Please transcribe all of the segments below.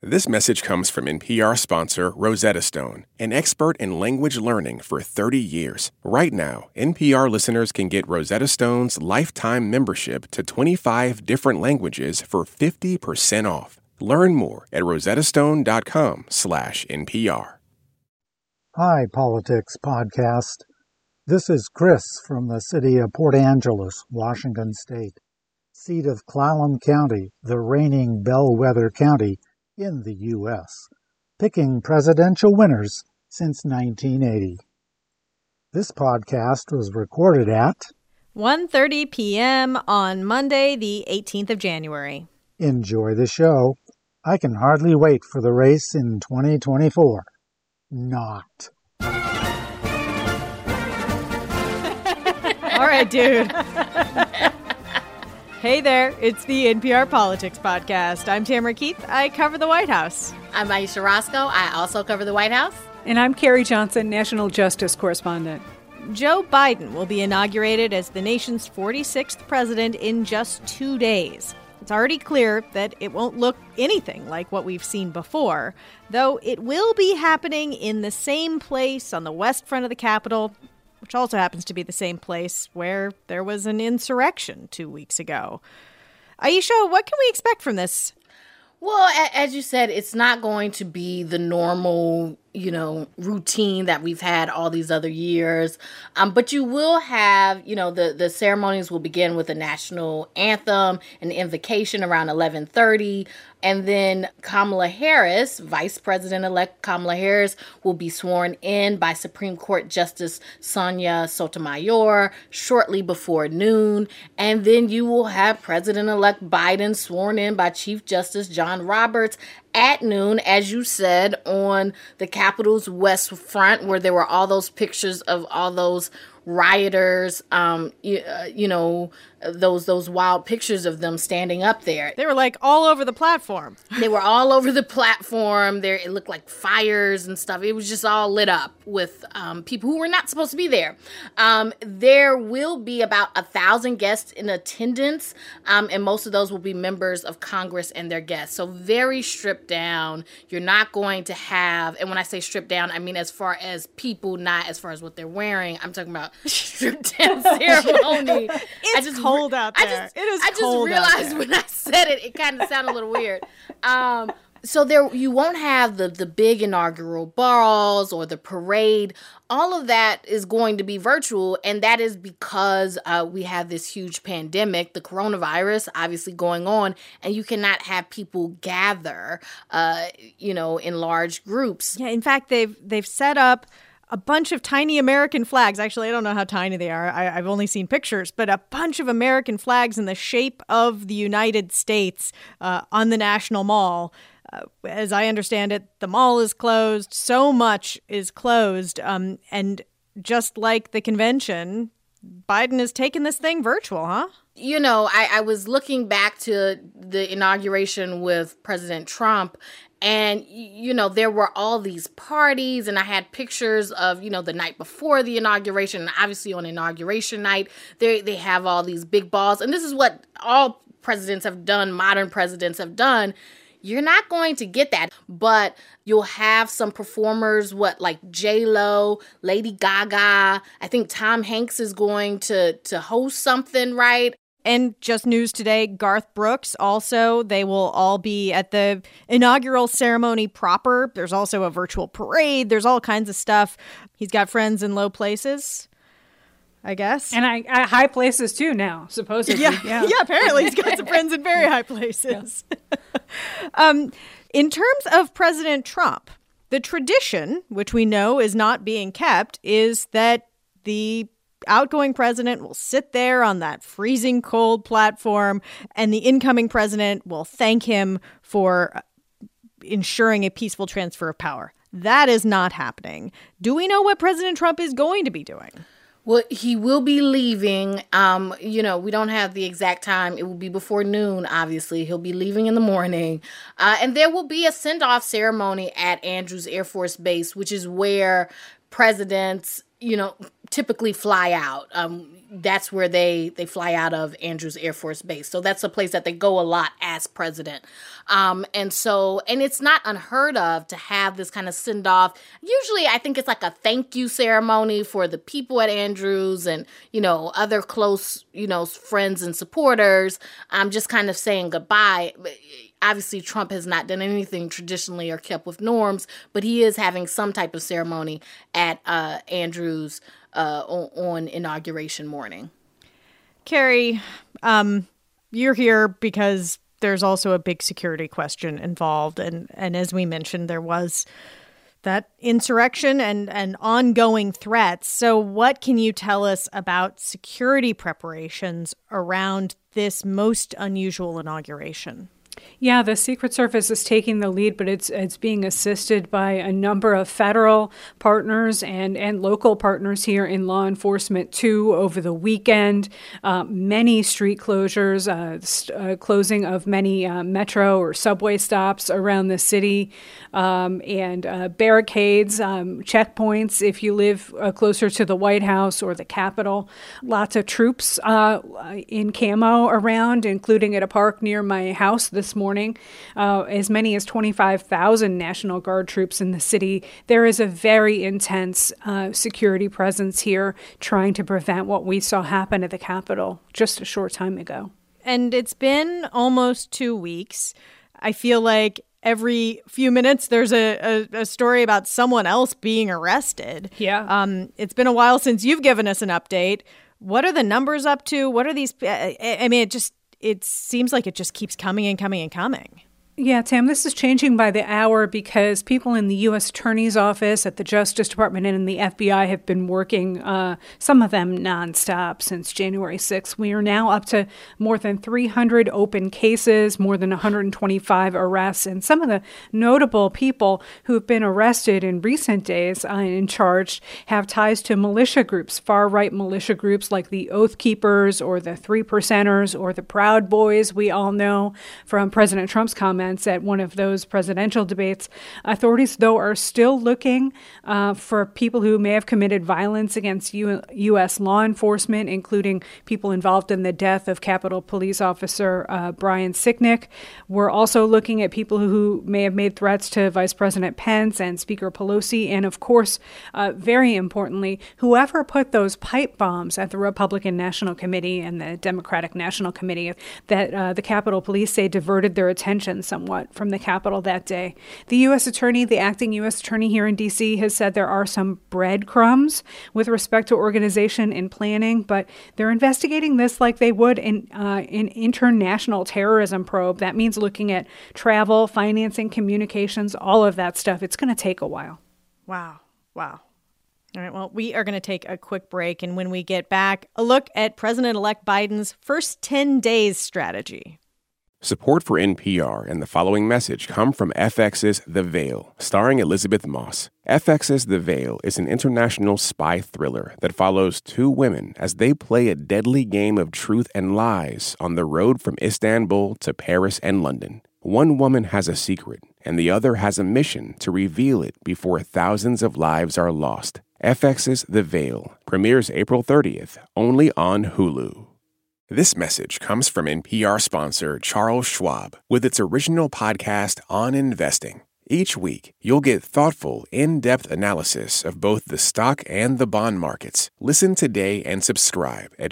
This message comes from NPR sponsor Rosetta Stone, an expert in language learning for 30 years. Right now, NPR listeners can get Rosetta Stone's lifetime membership to 25 different languages for 50% off. Learn more at rosettastone.com/NPR. Hi, Politics Podcast. This is Chris from the city of Port Angeles, Washington State, seat of Clallam County, the reigning bellwether county in the U.S., picking presidential winners since 1980. This podcast was recorded at 1:30 p.m. on Monday, the 18th of January. Enjoy the show. I can hardly wait for the race in 2024. Not. All right, dude. Hey there, it's the NPR Politics Podcast. I'm Tamara Keith. I cover the White House. I'm Aisha Roscoe. I also cover the White House. And I'm Carrie Johnson, National Justice Correspondent. Joe Biden will be inaugurated as the nation's 46th president in just 2 days. It's already clear that it won't look anything like what we've seen before, though it will be happening in the same place on the west front of the Capitol, which also happens to be the same place where there was an insurrection 2 weeks ago. Aisha, what can we expect from this? Well, as you said, it's not going to be the normal, routine that we've had all these other years. But you will have, the ceremonies will begin with a national anthem, an invocation around 11:30. And then Kamala Harris, Vice President-elect Kamala Harris, will be sworn in by Supreme Court Justice Sonia Sotomayor shortly before noon. And then you will have President-elect Biden sworn in by Chief Justice John Roberts at noon, as you said, on the Capitol's west front, where there were all those pictures of all those rioters, those wild pictures of them standing up there. They were like all over the platform. They were all over the platform. There, it looked like fires and stuff. It was just all lit up with people who were not supposed to be there. There will be about 1,000 guests in attendance, and most of those will be members of Congress and their guests. So very stripped down. You're not going to have, and when I say stripped down, I mean as far as people, not as far as what they're wearing. I'm talking about stripped down ceremony. It's cold out there. It is cold out there. I just realized when I said it, it kind of sounded a little weird. So there, you won't have the big inaugural balls or the parade. All of that is going to be virtual, and that is because we have this huge pandemic, the coronavirus, obviously going on, and you cannot have people gather, in large groups. Yeah, in fact, they've set up a bunch of tiny American flags. Actually, I don't know how tiny they are. I've only seen pictures, but a bunch of American flags in the shape of the United States on the National Mall. As I understand it, the mall is closed. So much is closed. And just like the convention, Biden has taken this thing virtual, huh? I was looking back to the inauguration with President Trump, and, there were all these parties, and I had pictures of, the night before the inauguration, and obviously on inauguration night, they have all these big balls. And this is what all presidents have done, modern presidents have done. You're not going to get that, but you'll have some performers, like J-Lo, Lady Gaga. I think Tom Hanks is going to host something, right? And just news today, Garth Brooks also, they will all be at the inaugural ceremony proper. There's also a virtual parade. There's all kinds of stuff. He's got friends in low places, I guess. And high places too now, supposedly. Yeah, apparently he's got some friends in very high places. In terms of President Trump, the tradition, which we know is not being kept, is that the outgoing president will sit there on that freezing cold platform and the incoming president will thank him for ensuring a peaceful transfer of power. That is not happening. Do we know what President Trump is going to be doing? Well, he will be leaving. We don't have the exact time. It will be before noon, obviously. He'll be leaving in the morning. And there will be a send-off ceremony at Andrews Air Force Base, which is where presidents, typically fly out. that's where they fly out of, Andrews Air Force Base. So that's a place that they go a lot as president. And it's not unheard of to have this kind of send off. Usually I think it's like a thank you ceremony for the people at Andrews and, other close, friends and supporters. Just kind of saying goodbye. Obviously, Trump has not done anything traditionally or kept with norms, but he is having some type of ceremony at Andrews on inauguration morning. Carrie, you're here because there's also a big security question involved. And as we mentioned, there was that insurrection and ongoing threats. So what can you tell us about security preparations around this most unusual inauguration? Yeah, the Secret Service is taking the lead, but it's being assisted by a number of federal partners and local partners here in law enforcement, too, over the weekend. Many street closures, closing of many metro or subway stops around the city, and barricades, checkpoints if you live closer to the White House or the Capitol. Lots of troops in camo around, including at a park near my house this morning, as many as 25,000 National Guard troops in the city. There is a very intense security presence here trying to prevent what we saw happen at the Capitol just a short time ago. And it's been almost 2 weeks. I feel like every few minutes there's a story about someone else being arrested. Yeah. It's been a while since you've given us an update. What are the numbers up to? What are these? I mean, it seems like it just keeps coming and coming and coming. Yeah, Tam, this is changing by the hour because people in the U.S. Attorney's Office, at the Justice Department, and in the FBI have been working, some of them nonstop, since January 6th. We are now up to more than 300 open cases, more than 125 arrests, and some of the notable people who have been arrested in recent days and charged have ties to militia groups, far-right militia groups like the Oath Keepers or the Three Percenters or the Proud Boys. We all know from President Trump's comments at one of those presidential debates. Authorities, though, are still looking for people who may have committed violence against U.S. law enforcement, including people involved in the death of Capitol Police Officer Brian Sicknick. We're also looking at people who may have made threats to Vice President Pence and Speaker Pelosi. And, of course, very importantly, whoever put those pipe bombs at the Republican National Committee and the Democratic National Committee that the Capitol Police say diverted their attention somewhat from the Capitol that day. The U.S. Attorney, the acting U.S. Attorney here in D.C., has said there are some breadcrumbs with respect to organization and planning, but they're investigating this like they would in an international terrorism probe. That means looking at travel, financing, communications, all of that stuff. It's going to take a while. Wow. All right, well, we are going to take a quick break, and when we get back, a look at President-elect Biden's first 10 days strategy. Support for NPR and the following message come from FX's The Veil, starring Elizabeth Moss. FX's The Veil is an international spy thriller that follows two women as they play a deadly game of truth and lies on the road from Istanbul to Paris and London. One woman has a secret, and the other has a mission to reveal it before thousands of lives are lost. FX's The Veil premieres April 30th, only on Hulu. This message comes from NPR sponsor Charles Schwab with its original podcast on investing. Each week, you'll get thoughtful, in-depth analysis of both the stock and the bond markets. Listen today and subscribe at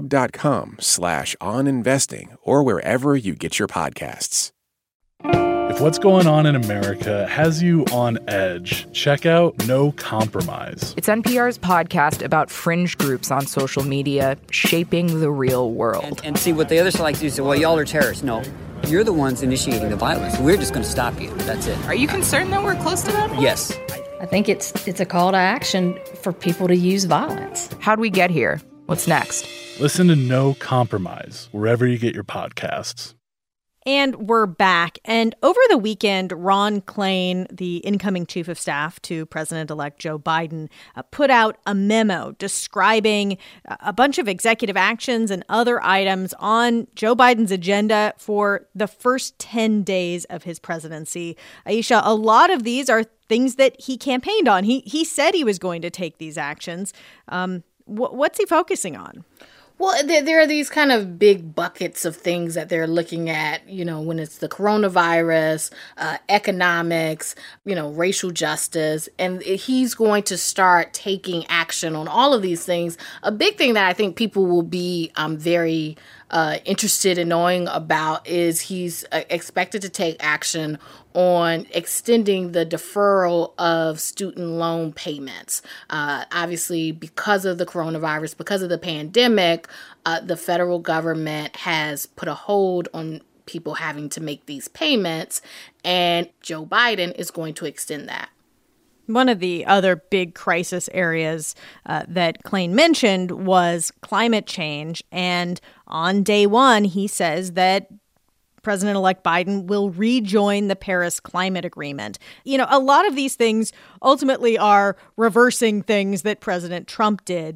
schwab.com/oninvesting or wherever you get your podcasts. If what's going on in America has you on edge, check out No Compromise. It's NPR's podcast about fringe groups on social media shaping the real world. And see, what the other side likes to do is say, well, y'all are terrorists. No, you're the ones initiating the violence. We're just going to stop you. That's it. Are you concerned that we're close to that point? Yes. I think it's a call to action for people to use violence. How'd we get here? What's next? Listen to No Compromise wherever you get your podcasts. And we're back. And over the weekend, Ron Klain, the incoming chief of staff to President-elect Joe Biden, put out a memo describing a bunch of executive actions and other items on Joe Biden's agenda for the first 10 days of his presidency. Aisha, a lot of these are things that he campaigned on. He said he was going to take these actions. What's he focusing on? Well, there are these kind of big buckets of things that they're looking at, when it's the coronavirus, economics, racial justice. And he's going to start taking action on all of these things. A big thing that I think people will be very interested in knowing about is he's expected to take action on extending the deferral of student loan payments. Obviously, because of the coronavirus, because of the pandemic, the federal government has put a hold on people having to make these payments, and Joe Biden is going to extend that. One of the other big crisis areas that Klain mentioned was climate change. And on day one, he says that President-elect Biden will rejoin the Paris Climate Agreement. A lot of these things ultimately are reversing things that President Trump did.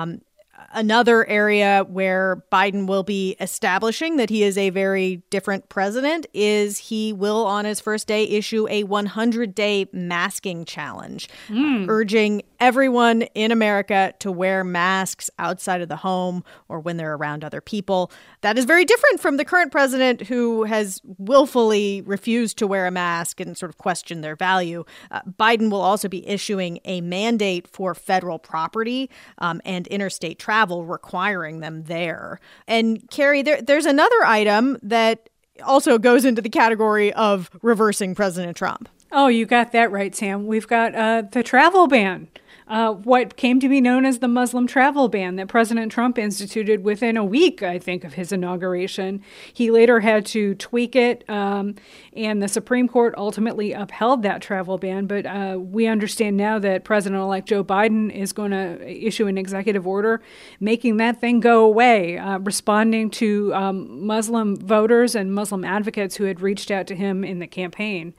Another area where Biden will be establishing that he is a very different president is he will, on his first day, issue a 100-day masking challenge, urging everyone in America to wear masks outside of the home or when they're around other people. That is very different from the current president, who has willfully refused to wear a mask and sort of questioned their value. Biden will also be issuing a mandate for federal property and interstate travel, requiring them there. And Carrie, there's another item that also goes into the category of reversing President Trump. Oh, you got that right, Sam. We've got the travel ban. What came to be known as the Muslim travel ban that President Trump instituted within a week, I think, of his inauguration. He later had to tweak it, and the Supreme Court ultimately upheld that travel ban. But we understand now that President-elect Joe Biden is going to issue an executive order making that thing go away, responding to Muslim voters and Muslim advocates who had reached out to him in the campaign.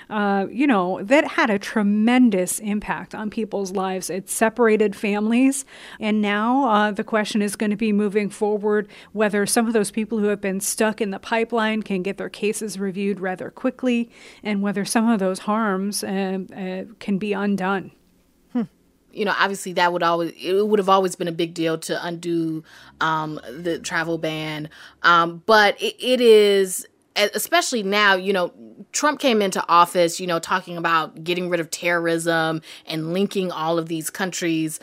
That had a tremendous impact on people's lives. It separated families. And now the question is going to be moving forward whether some of those people who have been stuck in the pipeline can get their cases reviewed rather quickly, and whether some of those harms can be undone. Obviously it would have always been a big deal to undo the travel ban. But it is, especially now, Trump came into office, talking about getting rid of terrorism and linking all of these countries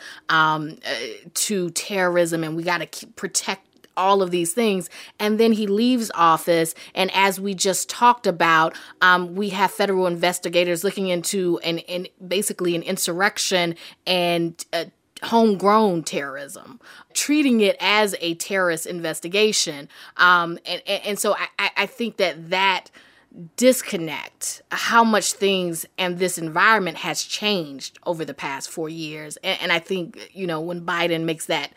to terrorism, and we got to protect all of these things. And then he leaves office, and as we just talked about, we have federal investigators looking into basically an insurrection and homegrown terrorism, treating it as a terrorist investigation. And so I think that disconnect, how much things and this environment has changed over the past 4 years. And I think, when Biden makes that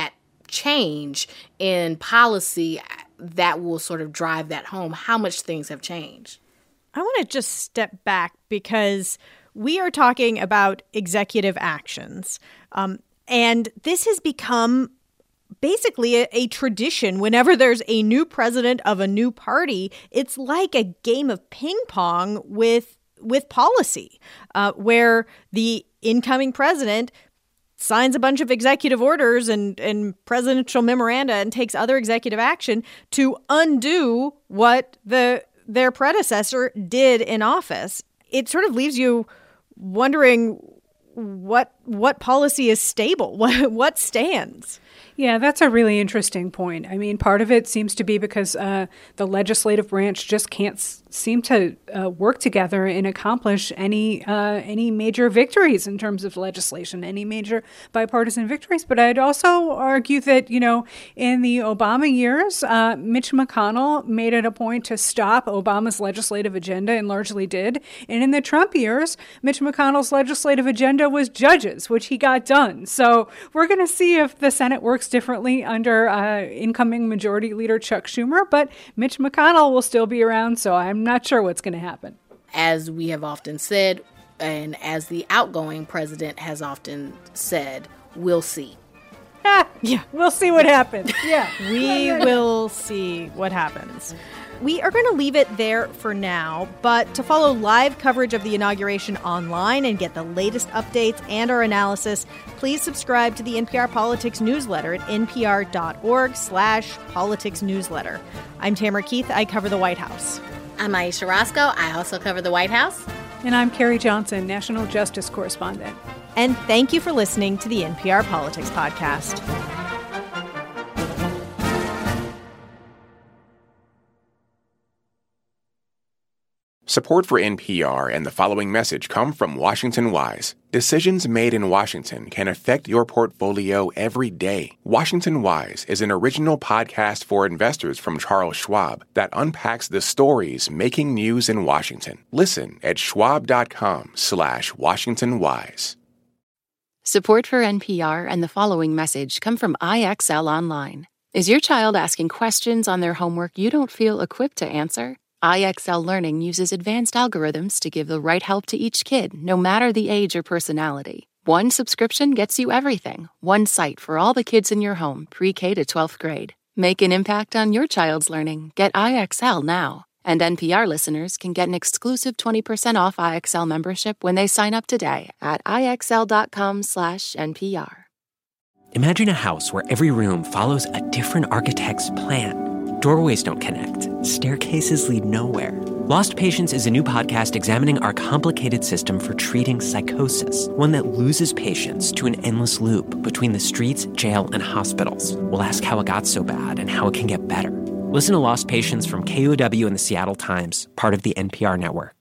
change in policy, that will sort of drive that home, how much things have changed. I want to just step back because we are talking about executive actions. And this has become basically a tradition. Whenever there's a new president of a new party, it's like a game of ping pong with policy, where the incoming president signs a bunch of executive orders and presidential memoranda and takes other executive action to undo what their predecessor did in office. It sort of leaves you wondering what policy is stable, what stands. Yeah, that's a really interesting point. I mean, part of it seems to be because the legislative branch just can't seem to work together and accomplish any major victories in terms of legislation, any major bipartisan victories. But I'd also argue that, in the Obama years, Mitch McConnell made it a point to stop Obama's legislative agenda and largely did. And in the Trump years, Mitch McConnell's legislative agenda was judges, which he got done. So we're going to see if the Senate works differently under incoming Majority Leader Chuck Schumer, but Mitch McConnell will still be around, so I'm not sure what's going to happen. As we have often said, and as the outgoing president has often said, we'll see. Yeah, we'll see what happens. Yeah. We will see what happens. We are going to leave it there for now, but to follow live coverage of the inauguration online and get the latest updates and our analysis, please subscribe to the NPR Politics newsletter at npr.org/politicsnewsletter. I'm Tamara Keith. I cover the White House. I'm Aisha Roscoe. I also cover the White House. And I'm Carrie Johnson, National Justice Correspondent. And thank you for listening to the NPR Politics Podcast. Support for NPR and the following message come from Washington Wise. Decisions made in Washington can affect your portfolio every day. Washington Wise is an original podcast for investors from Charles Schwab that unpacks the stories making news in Washington. Listen at schwab.com/WashingtonWise. Support for NPR and the following message come from IXL Online. Is your child asking questions on their homework you don't feel equipped to answer? IXL Learning uses advanced algorithms to give the right help to each kid, no matter the age or personality. One subscription gets you everything. One site for all the kids in your home, pre-K to 12th grade. Make an impact on your child's learning. Get IXL now. And NPR listeners can get an exclusive 20% off IXL membership when they sign up today at IXL.com/NPR. Imagine a house where every room follows a different architect's plan. Doorways don't connect. Staircases lead nowhere. Lost Patients is a new podcast examining our complicated system for treating psychosis, one that loses patients to an endless loop between the streets, jail, and hospitals. We'll ask how it got so bad and how it can get better. Listen to Lost Patients from KUOW and the Seattle Times, part of the NPR network.